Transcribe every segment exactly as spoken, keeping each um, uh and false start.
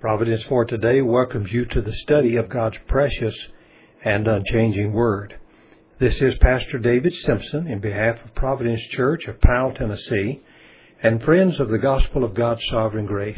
Providence for Today welcomes you to the study of God's precious and unchanging Word. This is Pastor David Simpson in behalf of Providence Church of Powell, Tennessee, and friends of the Gospel of God's Sovereign Grace.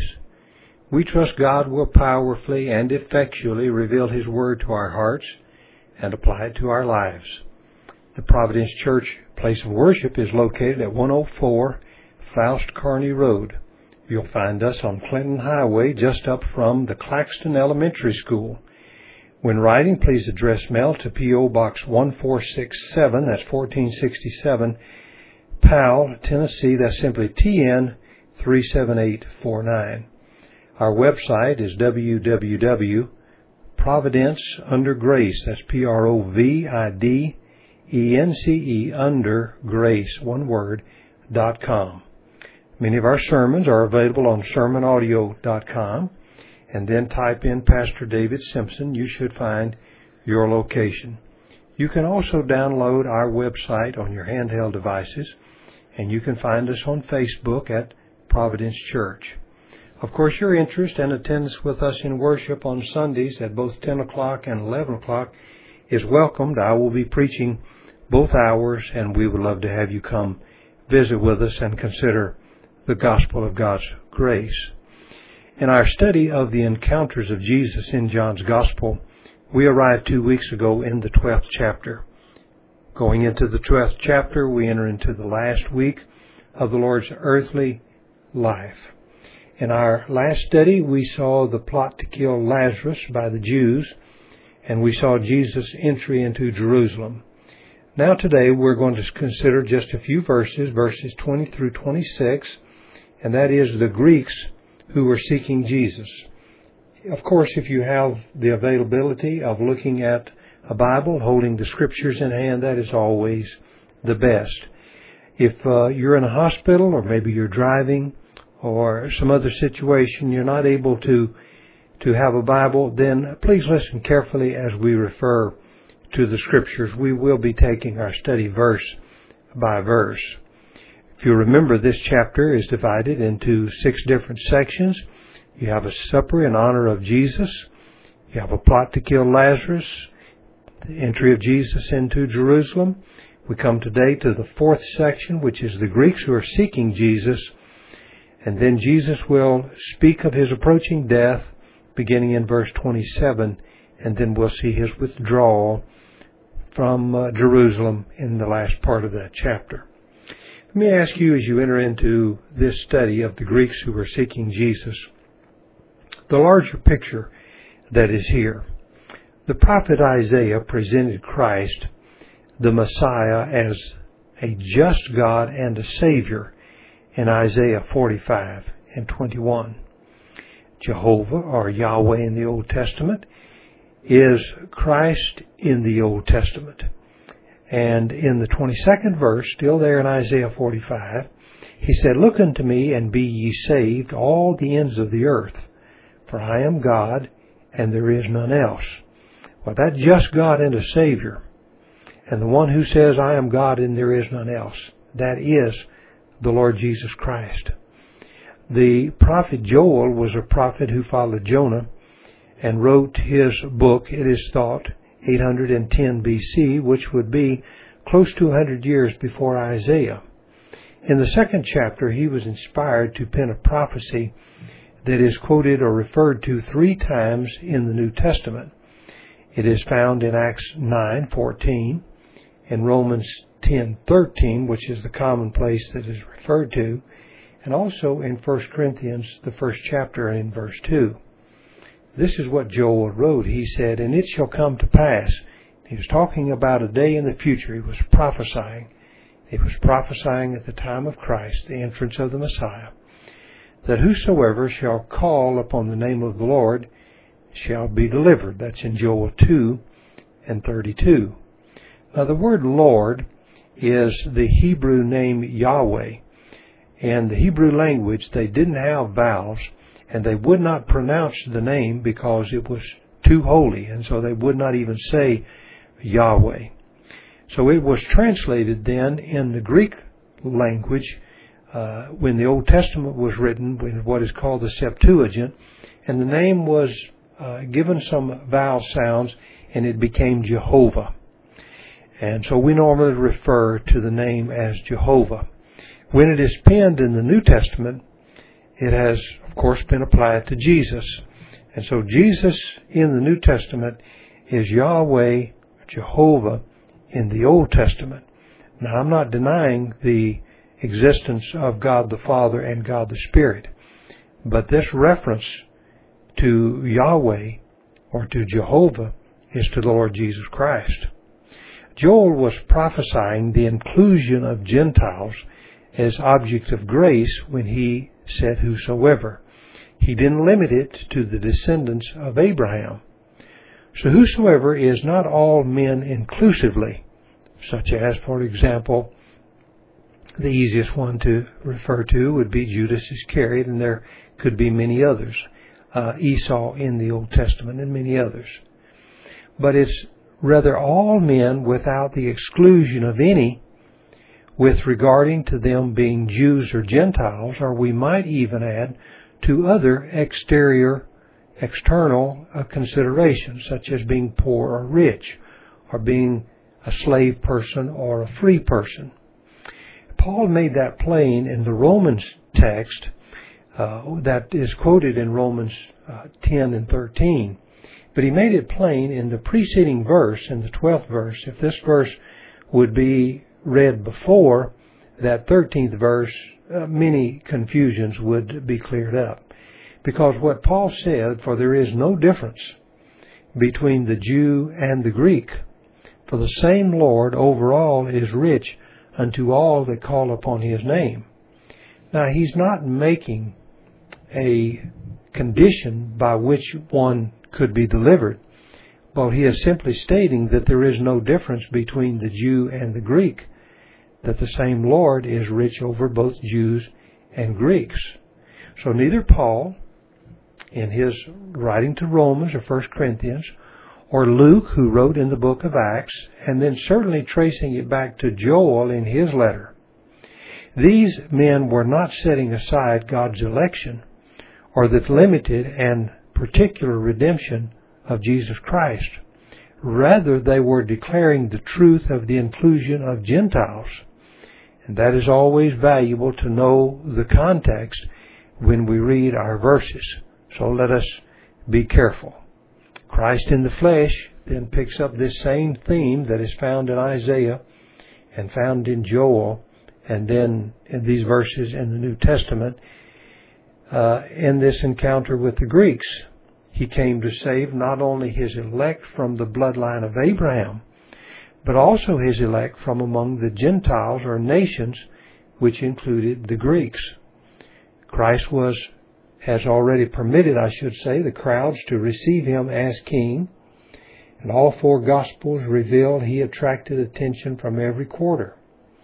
We trust God will powerfully and effectually reveal His Word to our hearts and apply it to our lives. The Providence Church place of worship is located at one oh four Faust Kearney Road. You'll find us on Clinton Highway just up from the Claxton Elementary School. When writing, please address mail to P O. Box one four six seven, that's fourteen sixty-seven, Powell, Tennessee. That's simply T N three seven eight four nine. Our website is w w w dot providence under grace, that's P R O V I D E N C E, under grace, one word, dot com. Many of our sermons are available on sermon audio dot com, and then type in Pastor David Simpson. You should find your location. You can also download our website on your handheld devices, and you can find us on Facebook at Providence Church. Of course, your interest and attendance with us in worship on Sundays at both ten o'clock and eleven o'clock is welcomed. I will be preaching both hours, and we would love to have you come visit with us and consider the gospel of God's grace. In our study of the encounters of Jesus in John's Gospel, we arrived two weeks ago in the twelfth chapter. Going into the twelfth chapter, we enter into the last week of the Lord's earthly life. In our last study, we saw the plot to kill Lazarus by the Jews, and we saw Jesus' entry into Jerusalem. Now today, we're going to consider just a few verses, verses twenty through twenty-six, and that is the Greeks who were seeking Jesus. Of course, if you have the availability of looking at a Bible, holding the Scriptures in hand, that is always the best. If uh, you're in a hospital, or maybe you're driving, or some other situation, you're not able to to have a Bible, then please listen carefully as we refer to the Scriptures. We will be taking our study verse by verse. If you remember, this chapter is divided into six different sections. You have a supper in honor of Jesus. You have a plot to kill Lazarus, the entry of Jesus into Jerusalem. We come today to the fourth section, which is the Greeks who are seeking Jesus. And then Jesus will speak of His approaching death, beginning in verse twenty-seven, and then we'll see His withdrawal from uh, Jerusalem in the last part of that chapter. Let me ask you, as you enter into this study of the Greeks who were seeking Jesus, the larger picture that is here. The prophet Isaiah presented Christ, the Messiah, as a just God and a Savior in Isaiah forty-five and twenty-one. Jehovah, or Yahweh in the Old Testament, is Christ in the Old Testament. And in the twenty-second verse, still there in Isaiah forty-five, He said, "Look unto me, and be ye saved, all the ends of the earth, for I am God, and there is none else." Well, that just God and a Savior, and the one who says, "I am God, and there is none else," that is the Lord Jesus Christ. The prophet Joel was a prophet who followed Jonah and wrote his book, it is thought, eight hundred ten B C, which would be close to one hundred years before Isaiah. In the second chapter, he was inspired to pen a prophecy that is quoted or referred to three times in the New Testament. It is found in Acts nine fourteen, in Romans ten thirteen, which is the common place that is referred to, and also in First Corinthians, the first chapter, and in verse two. This is what Joel wrote. He said, "And it shall come to pass." He was talking about a day in the future. He was prophesying. He was prophesying at the time of Christ, the entrance of the Messiah, "that whosoever shall call upon the name of the Lord shall be delivered." That's in Joel two and thirty-two. Now the word Lord is the Hebrew name Yahweh. In the Hebrew language, they didn't have vowels, and they would not pronounce the name because it was too holy, and so they would not even say Yahweh. So it was translated then in the Greek language uh, when the Old Testament was written with what is called the Septuagint, and the name was uh, given some vowel sounds, and it became Jehovah. And so we normally refer to the name as Jehovah. When it is penned in the New Testament, it has, of course, been applied to Jesus. And so Jesus in the New Testament is Yahweh, Jehovah in the Old Testament. Now, I'm not denying the existence of God the Father and God the Spirit, but this reference to Yahweh or to Jehovah is to the Lord Jesus Christ. Joel was prophesying the inclusion of Gentiles as object of grace when he said whosoever. He didn't limit it to the descendants of Abraham. So whosoever is not all men inclusively, such as, for example, the easiest one to refer to would be Judas Iscariot, and there could be many others, uh, Esau in the Old Testament and many others. But it's rather all men without the exclusion of any with regarding to them being Jews or Gentiles, or we might even add to other exterior, external uh, considerations, such as being poor or rich, or being a slave person or a free person. Paul made that plain in the Romans text uh, that is quoted in Romans uh, ten and thirteen. But he made it plain in the preceding verse, in the twelfth verse. If this verse would be read before that thirteenth verse, uh, many confusions would be cleared up. Because what Paul said, for there is no difference between the Jew and the Greek, for the same Lord over all is rich unto all that call upon his name. Now, he's not making a condition by which one could be delivered, but he is simply stating that there is no difference between the Jew and the Greek, that the same Lord is rich over both Jews and Greeks. So neither Paul, in his writing to Romans or First Corinthians, or Luke, who wrote in the book of Acts, and then certainly tracing it back to Joel in his letter, these men were not setting aside God's election or the limited and particular redemption of Jesus Christ. Rather, they were declaring the truth of the inclusion of Gentiles. And that is always valuable to know the context when we read our verses. So let us be careful. Christ in the flesh then picks up this same theme that is found in Isaiah and found in Joel, and then in these verses in the New Testament, uh, in this encounter with the Greeks. He came to save not only his elect from the bloodline of Abraham, but also his elect from among the Gentiles or nations, which included the Greeks. Christ was, has already permitted, I should say, the crowds to receive him as king. And all four Gospels reveal he attracted attention from every quarter.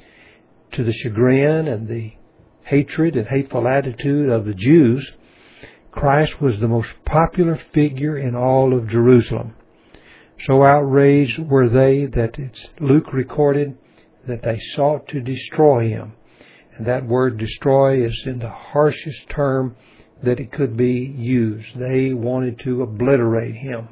To the chagrin and the hatred and hateful attitude of the Jews, Christ was the most popular figure in all of Jerusalem. So outraged were they that it's Luke recorded that they sought to destroy him. And that word destroy is in the harshest term that it could be used. They wanted to obliterate him.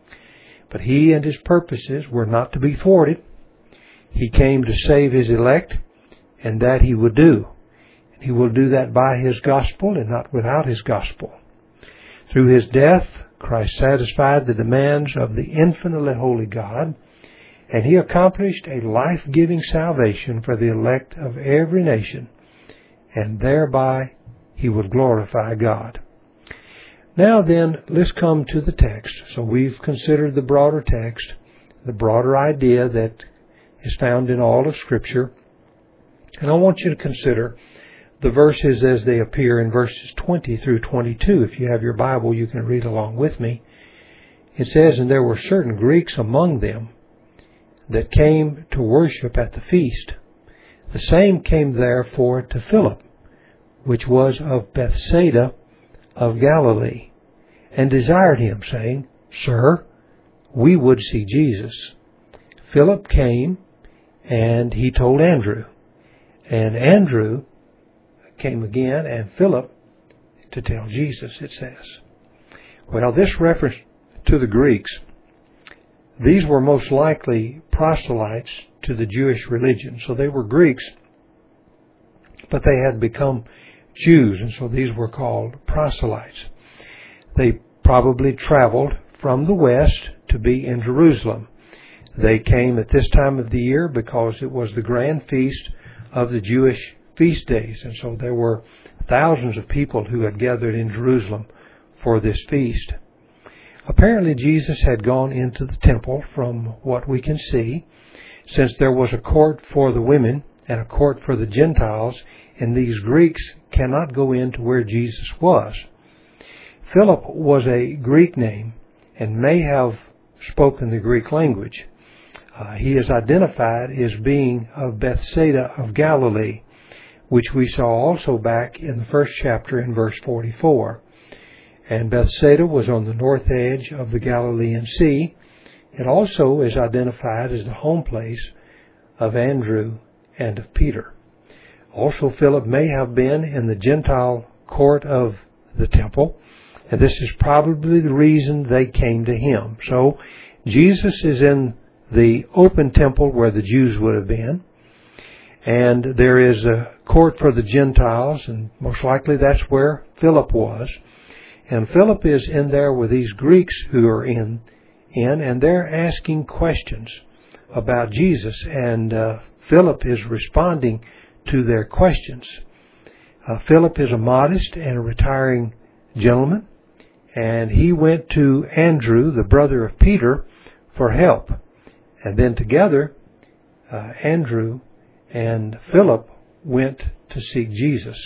But he and his purposes were not to be thwarted. He came to save his elect, and that he would do. And he will do that by his gospel and not without his gospel. Through his death, Christ satisfied the demands of the infinitely holy God, and he accomplished a life-giving salvation for the elect of every nation, and thereby he would glorify God. Now then, let's come to the text. So we've considered the broader text, the broader idea that is found in all of Scripture, and I want you to consider the verses as they appear in verses twenty through twenty-two. If you have your Bible, you can read along with me. It says, "And there were certain Greeks among them that came to worship at the feast. The same came therefore to Philip, which was of Bethsaida of Galilee, and desired him, saying, Sir, we would see Jesus. Philip came, and he told Andrew. And Andrew came again, and Philip to tell Jesus, it says. Well, this reference to the Greeks, these were most likely proselytes to the Jewish religion. So they were Greeks, but they had become Jews, and so these were called proselytes. They probably traveled from the west to be in Jerusalem. They came at this time of the year because it was the grand feast of the Jewish feast days, and so there were thousands of people who had gathered in Jerusalem for this feast. Apparently Jesus had gone into the temple, from what we can see, since there was a court for the women and a court for the Gentiles, and these Greeks cannot go into where Jesus was. Philip was a Greek name and may have spoken the Greek language. Uh, he is identified as being of Bethsaida of Galilee, which we saw also back in the first chapter in verse forty-four. And Bethsaida was on the north edge of the Galilean Sea. It also is identified as the home place of Andrew and of Peter. Also, Philip may have been in the Gentile court of the temple, and this is probably the reason they came to him. So, Jesus is in the open temple where the Jews would have been, and there is a court for the Gentiles, and most likely that's where Philip was. And Philip is in there with these Greeks who are in, in and they're asking questions about Jesus, and uh, Philip is responding to their questions. Uh, Philip is a modest and a retiring gentleman, and he went to Andrew, the brother of Peter, for help. And then together, uh, Andrew and Philip went to seek Jesus.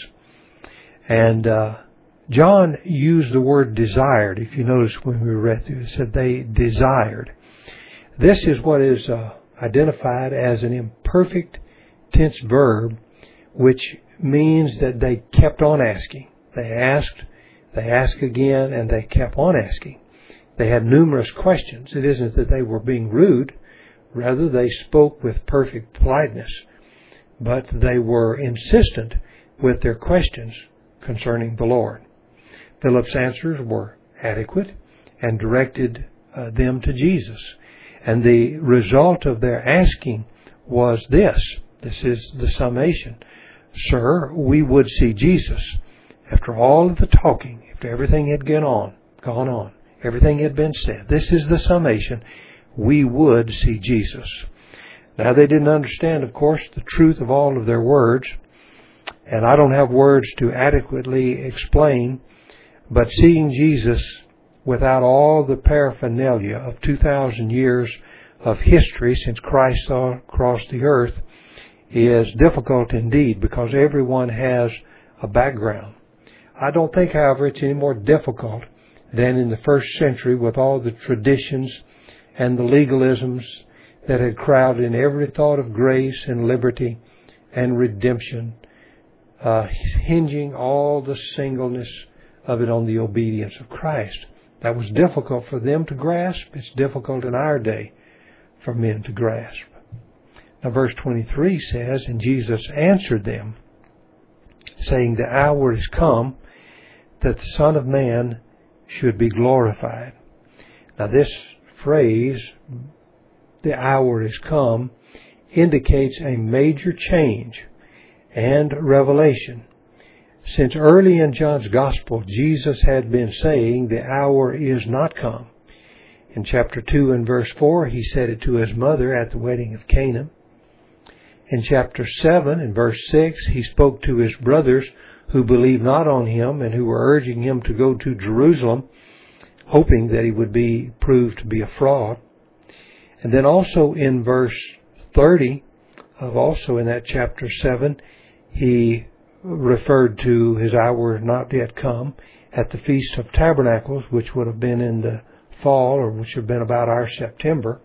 And uh, John used the word desired. If you notice when we read through, it said they desired. This is what is uh, identified as an imperfect tense verb, which means that they kept on asking. They asked, they asked again, and they kept on asking. They had numerous questions. It isn't that they were being rude. Rather, they spoke with perfect politeness. But they were insistent with their questions concerning the Lord. Philip's answers were adequate and directed uh, them to Jesus. And the result of their asking was this. This is the summation. Sir, we would see Jesus. After all of the talking, if everything had gone on, gone on, everything had been said, this is the summation. We would see Jesus. Now, they didn't understand, of course, the truth of all of their words, and I don't have words to adequately explain, but seeing Jesus without all the paraphernalia of two thousand years of history since Christ saw crossed the earth is difficult indeed, because everyone has a background. I don't think, however, it's any more difficult than in the first century with all the traditions and the legalisms that had crowded in every thought of grace and liberty and redemption, uh, hinging all the singleness of it on the obedience of Christ. That was difficult for them to grasp. It's difficult in our day for men to grasp. Now, verse twenty-three says, and Jesus answered them, saying, the hour is come that the Son of Man should be glorified. Now, this phrase, the hour is come, indicates a major change and revelation. Since early in John's Gospel, Jesus had been saying the hour is not come. In chapter two and verse four, he said it to his mother at the wedding of Cana. In chapter seven and verse six, he spoke to his brothers who believed not on him and who were urging him to go to Jerusalem, hoping that he would be proved to be a fraud. And then also in verse thirty, of also in that chapter seven, he referred to his hour not yet come at the Feast of Tabernacles, which would have been in the fall, or which would have been about our September.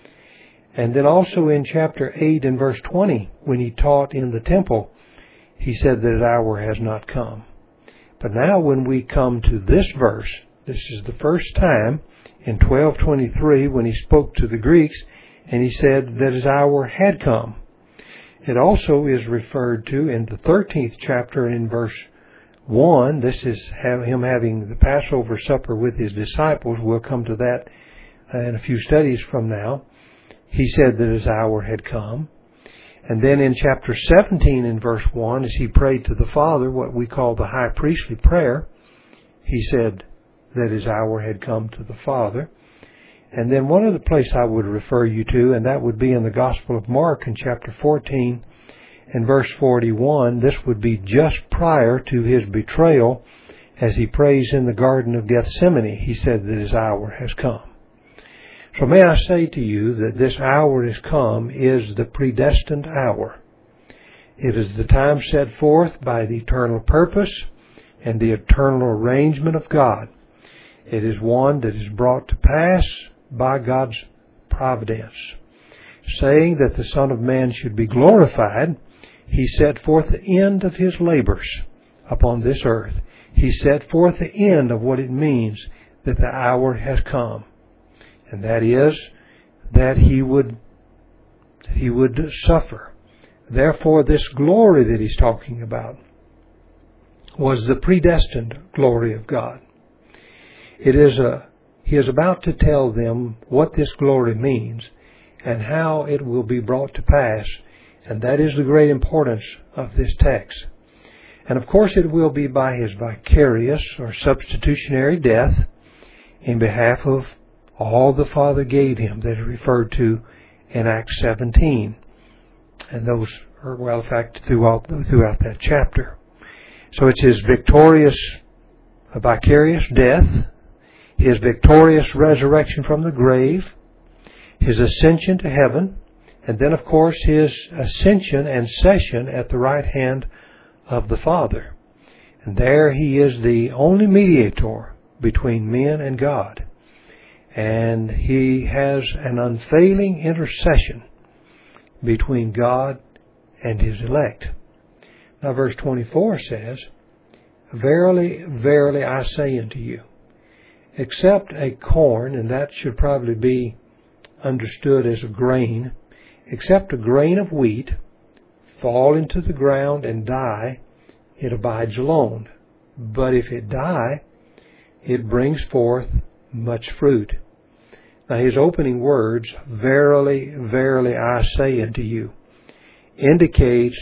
And then also in chapter eight and verse twenty, when he taught in the temple, he said that his hour has not come. But now when we come to this verse, this is the first time in twelve twenty-three when he spoke to the Greeks, and he said that his hour had come. It also is referred to in the thirteenth chapter in verse one. This is him having the Passover supper with his disciples. We'll come to that in a few studies from now. He said that his hour had come. And then in chapter seventeen in verse one, as he prayed to the Father, what we call the high priestly prayer, he said that his hour had come to the Father. And then one other place I would refer you to, and that would be in the Gospel of Mark in chapter fourteen and verse forty-one. This would be just prior to his betrayal, as he prays in the Garden of Gethsemane. He said that his hour has come. So may I say to you that this hour has come is the predestined hour. It is the time set forth by the eternal purpose and the eternal arrangement of God. It is one that is brought to pass by God's providence. Saying that the Son of Man should be glorified, He set forth the end of His labors upon this earth. He set forth the end of what it means that the hour has come. And that is that he would he would suffer. Therefore, this glory that he's talking about was the predestined glory of God. It is a he is about to tell them what this glory means and how it will be brought to pass, and that is the great importance of this text. And of course, it will be by his vicarious or substitutionary death in behalf of all the Father gave him, that is referred to in Acts seventeen. And those are, well, in fact, throughout, throughout that chapter. So it's his victorious, vicarious death, his victorious resurrection from the grave, his ascension to heaven, and then, of course, his ascension and session at the right hand of the Father. And there he is the only mediator between men and God. And he has an unfailing intercession between God and His elect. Now verse twenty-four says, Verily, verily, I say unto you, except a corn, and that should probably be understood as a grain, except a grain of wheat fall into the ground and die, it abides alone. But if it die, it brings forth much fruit. Now his opening words, Verily, verily, I say unto you, indicates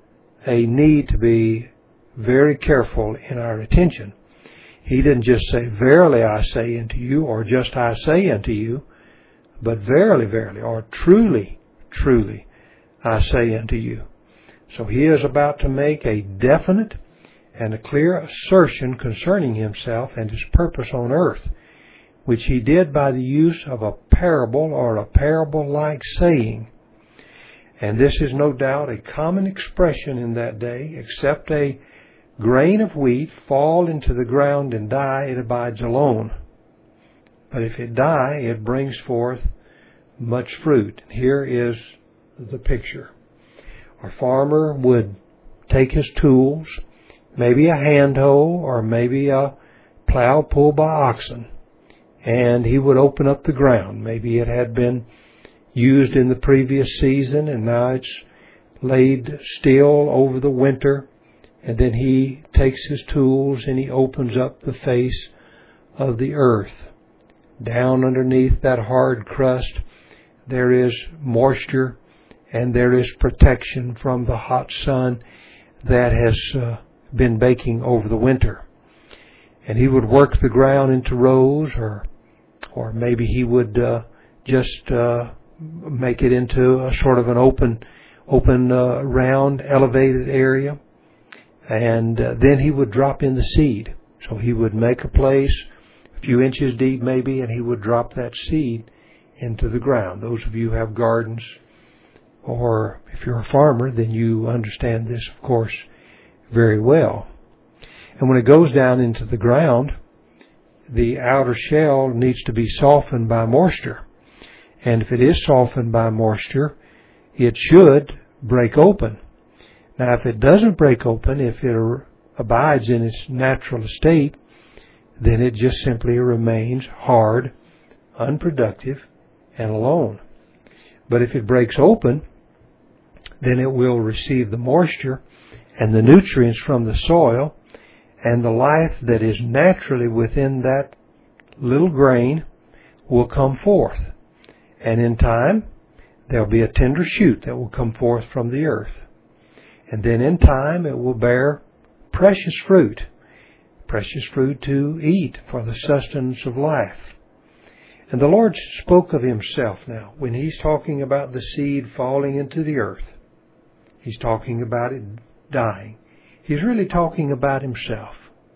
a need to be very careful in our attention. He didn't just say, Verily, I say unto you, or just I say unto you, but verily, verily, or truly, truly, I say unto you. So he is about to make a definite and a clear assertion concerning himself and his purpose on earth, which he did by the use of a parable or a parable-like saying. And this is no doubt a common expression in that day, except a grain of wheat fall into the ground and die, it abides alone. But if it die, it brings forth much fruit. Here is the picture. Our farmer would take his tools, maybe a hand hoe or maybe a plow pulled by oxen, and he would open up the ground. Maybe it had been used in the previous season and now it's laid still over the winter. And then he takes his tools and he opens up the face of the earth. Down underneath that hard crust, there is moisture and there is protection from the hot sun that has uh, been baking over the winter. And he would work the ground into rows, or or maybe he would uh, just uh, make it into a sort of an open, open, uh, round, elevated area. And uh, then he would drop in the seed. So he would make a place a few inches deep maybe, and he would drop that seed into the ground. Those of you who have gardens, or if you're a farmer, then you understand this, of course, very well. And when it goes down into the ground, the outer shell needs to be softened by moisture. And if it is softened by moisture, it should break open. Now, if it doesn't break open, if it abides in its natural state, then it just simply remains hard, unproductive, and alone. But if it breaks open, then it will receive the moisture and the nutrients from the soil, and the life that is naturally within that little grain will come forth. And in time, there'll be a tender shoot that will come forth from the earth. And then in time, it will bear precious fruit, precious fruit to eat for the sustenance of life. And the Lord spoke of Himself now. When He's talking about the seed falling into the earth, He's talking about it dying. He's really talking about Himself.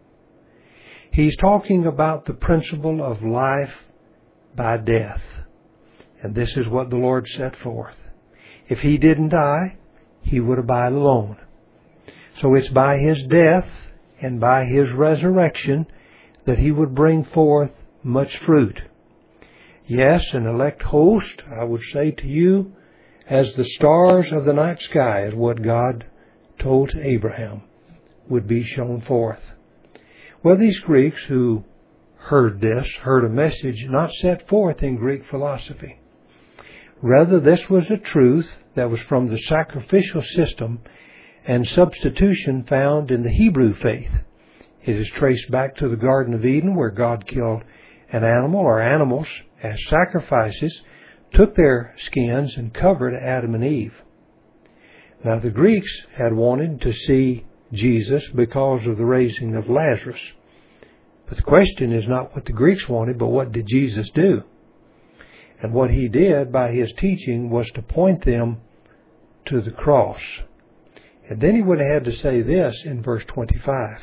He's talking about the principle of life by death. And this is what the Lord set forth. If He didn't die, He would abide alone. So it's by His death and by His resurrection that He would bring forth much fruit. Yes, an elect host, I would say to you, as the stars of the night sky is what God told to Abraham would be shown forth. Well, these Greeks who heard this, heard a message not set forth in Greek philosophy. Rather, this was a truth that was from the sacrificial system and substitution found in the Hebrew faith. It is traced back to the Garden of Eden, where God killed an animal or animals as sacrifices, took their skins and covered Adam and Eve. Now, the Greeks had wanted to see Jesus because of the raising of Lazarus. But the question is not what the Greeks wanted, but what did Jesus do? And what He did by His teaching was to point them to the cross. And then He would have had to say this in verse twenty-five.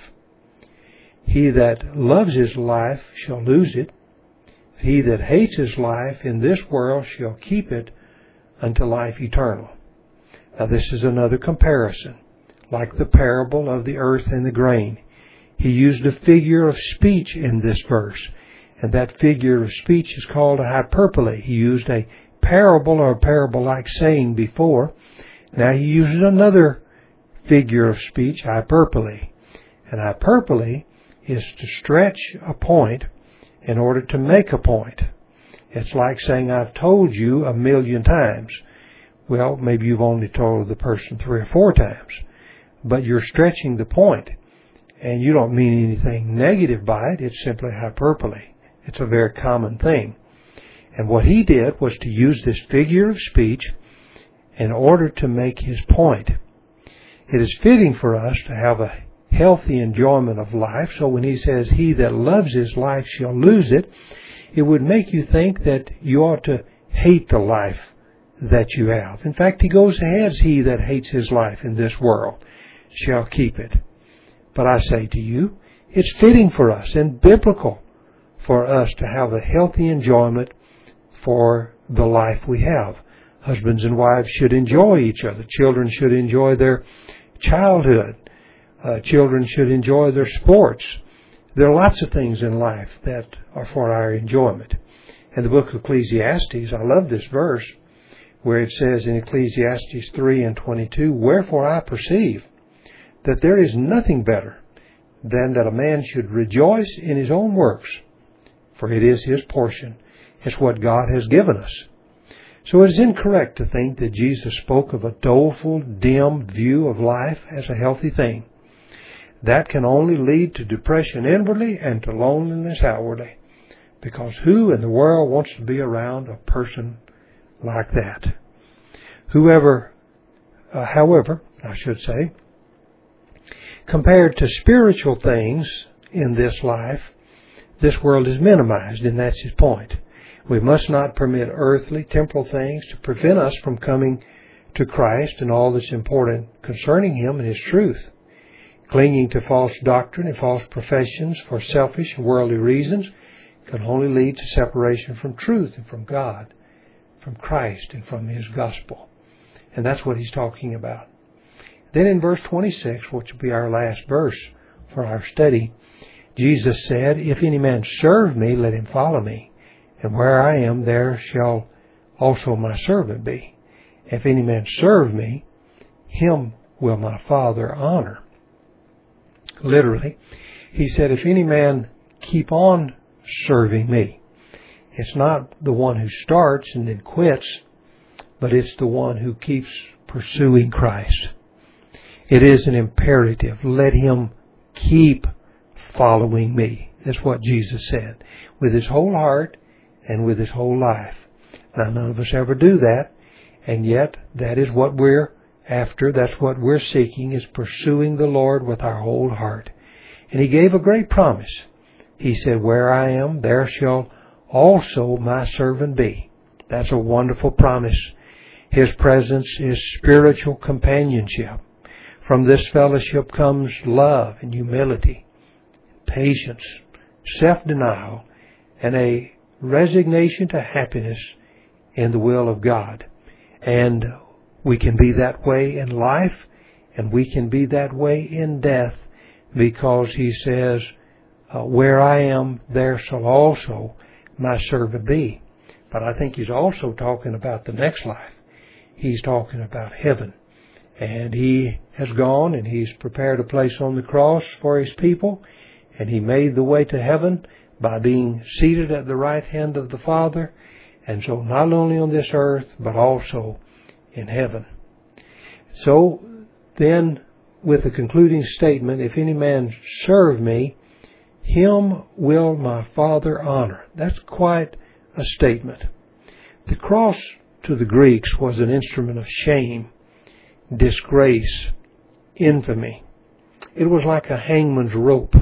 He that loves his life shall lose it. He that hates his life in this world shall keep it unto life eternal. Now this is another comparison, like the parable of the earth and the grain. He used a figure of speech in this verse, and that figure of speech is called a hyperbole. He used a parable or a parable-like saying before. Now He uses another figure of speech, hyperbole. And hyperbole is to stretch a point in order to make a point. It's like saying, I've told you a million times. Well, maybe you've only told the person three or four times, but you're stretching the point, and you don't mean anything negative by it. It's simply hyperbole. It's a very common thing. And what He did was to use this figure of speech in order to make His point. It is fitting for us to have a healthy enjoyment of life. So when He says, he that loves his life shall lose it, it would make you think that you ought to hate the life that you have. In fact, He goes ahead, he that hates his life in this world shall keep it. But I say to you, it's fitting for us and biblical for us to have a healthy enjoyment for the life we have. Husbands and wives should enjoy each other. Children should enjoy their childhood. Uh, children should enjoy their sports. There are lots of things in life that are for our enjoyment. In the book of Ecclesiastes, I love this verse where it says in Ecclesiastes three and twenty-two, Wherefore I perceive that there is nothing better than that a man should rejoice in his own works, for it is his portion. It's what God has given us. So it is incorrect to think that Jesus spoke of a doleful, dim view of life as a healthy thing. That can only lead to depression inwardly and to loneliness outwardly. Because who in the world wants to be around a person like that? Whoever, uh, however, I should say, compared to spiritual things in this life, this world is minimized, and that's His point. We must not permit earthly, temporal things to prevent us from coming to Christ and all that's important concerning Him and His truth. Clinging to false doctrine and false professions for selfish and worldly reasons can only lead to separation from truth and from God, from Christ and from His gospel. And that's what He's talking about. Then in verse twenty-six, which will be our last verse for our study, Jesus said, If any man serve me, let him follow me. And where I am, there shall also my servant be. If any man serve me, him will my Father honor. Literally, He said, if any man keep on serving me. It's not the one who starts and then quits, but it's the one who keeps pursuing Christ. It is an imperative. Let him keep following me. That's what Jesus said. With his whole heart and with his whole life. Now, none of us ever do that. And yet, that is what we're after. That's what we're seeking, is pursuing the Lord with our whole heart. And he gave a great promise. He said, where I am, there shall also my servant be. That's a wonderful promise. His presence is spiritual companionship. From this fellowship comes love and humility, patience, self-denial, and a resignation to happiness in the will of God. And we can be that way in life, and we can be that way in death, because he says, uh, where I am, there shall also my servant be. But I think he's also talking about the next life. He's talking about heaven. And he has gone and he's prepared a place on the cross for his people. And he made the way to heaven by being seated at the right hand of the Father. And so not only on this earth, but also in heaven. So then, with the concluding statement, if any man serve me, him will my Father honor. That's quite a statement. The cross to the Greeks was an instrument of shame, disgrace, infamy. It was like a hangman's rope,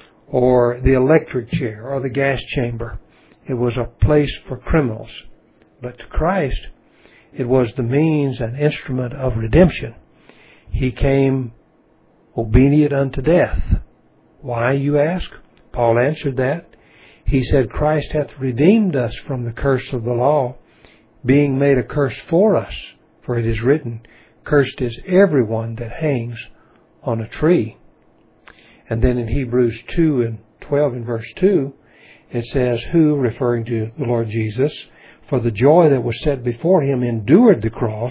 or the electric chair, or the gas chamber. It was a place for criminals. But to Christ, it was the means and instrument of redemption. He came obedient unto death. Why, you ask? Paul answered that. He said, Christ hath redeemed us from the curse of the law, being made a curse for us. For it is written, cursed is everyone that hangs on a tree. And then in Hebrews two and twelve and verse two, it says, who, referring to the Lord Jesus, for the joy that was set before him, endured the cross,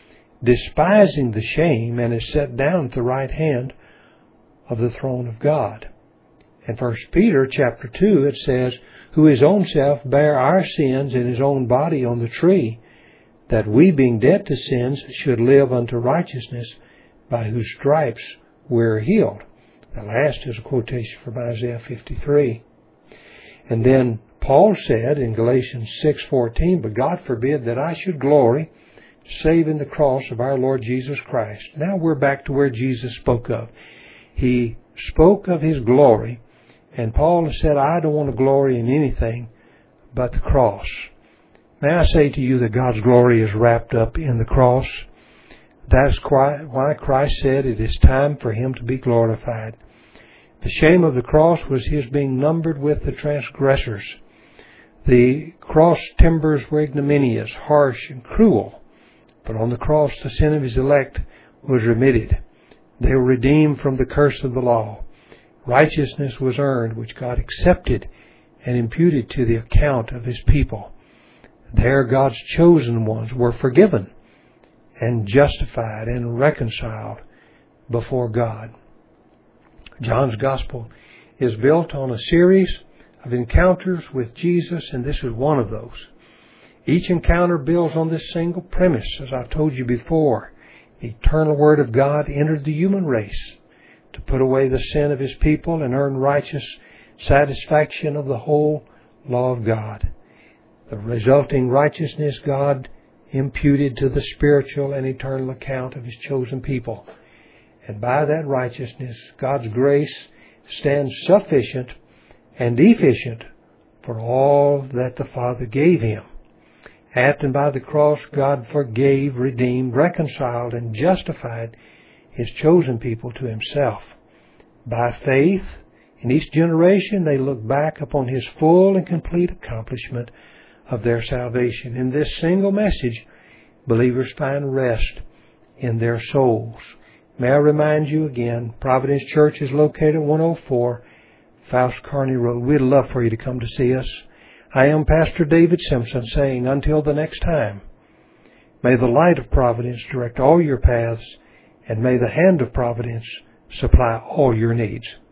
despising the shame, and is set down at the right hand of the throne of God. In First Peter chapter two, it says, who his own self bare our sins in his own body on the tree, that we, being dead to sins, should live unto righteousness, by whose stripes we're healed. The last is a quotation from Isaiah fifty-three. And then Paul said in Galatians six fourteen, but God forbid that I should glory, save in the cross of our Lord Jesus Christ. Now we're back to where Jesus spoke of. He spoke of his glory, and Paul said, I don't want to glory in anything but the cross. May I say to you that God's glory is wrapped up in the cross? That's why Christ said it is time for him to be glorified. The shame of the cross was his being numbered with the transgressors. The cross timbers were ignominious, harsh, and cruel. But on the cross, the sin of his elect was remitted. They were redeemed from the curse of the law. Righteousness was earned, which God accepted and imputed to the account of his people. There God's chosen ones were forgiven and justified and reconciled before God. John's Gospel is built on a series of encounters with Jesus, and this is one of those. Each encounter builds on this single premise, as I've told you before. The eternal Word of God entered the human race to put away the sin of his people and earn righteous satisfaction of the whole law of God. The resulting righteousness God imputed to the spiritual and eternal account of his chosen people. And by that righteousness, God's grace stands sufficient and efficient for all that the Father gave him. At and by the cross, God forgave, redeemed, reconciled, and justified his chosen people to himself. By faith, in each generation, they look back upon his full and complete accomplishment of their salvation. In this single message, believers find rest in their souls. May I remind you again, Providence Church is located at one oh four Faust Kearney Road. We'd love for you to come to see us. I am Pastor David Simpson saying, until the next time, may the light of Providence direct all your paths, and may the hand of Providence supply all your needs.